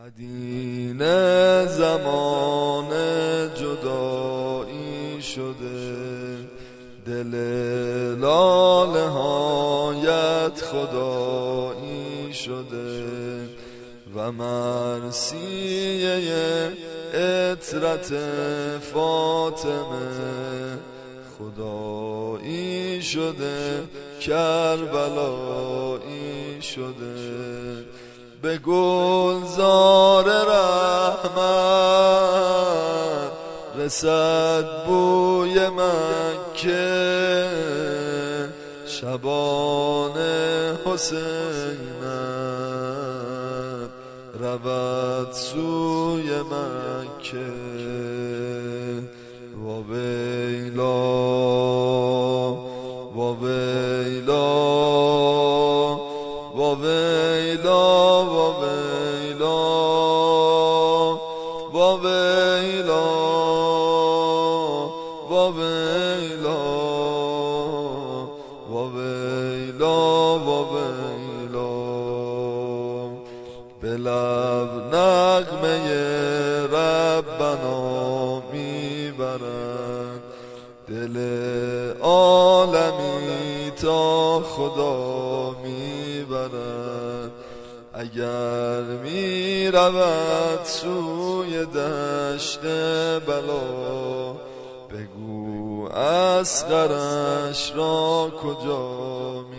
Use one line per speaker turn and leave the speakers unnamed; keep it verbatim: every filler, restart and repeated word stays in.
مدینه زمان جدایی شده، دل لاله هایت خدایی شده و مرثیه عطرت فاطمه خدایی شده، کربلایی شده. به گلزار رحمت رسد بوی مکه، شبان حسینت رود سوی مکه. و ویلا و ویلا و ویلا و ویلا و ویلا و ویلا و ویلا و ویلا. به لب نغمه ربنا میبرند دل عالمی تا خدا میبرد. اگر میرود سوی دشت بلا، بگو اصغرش را کجا می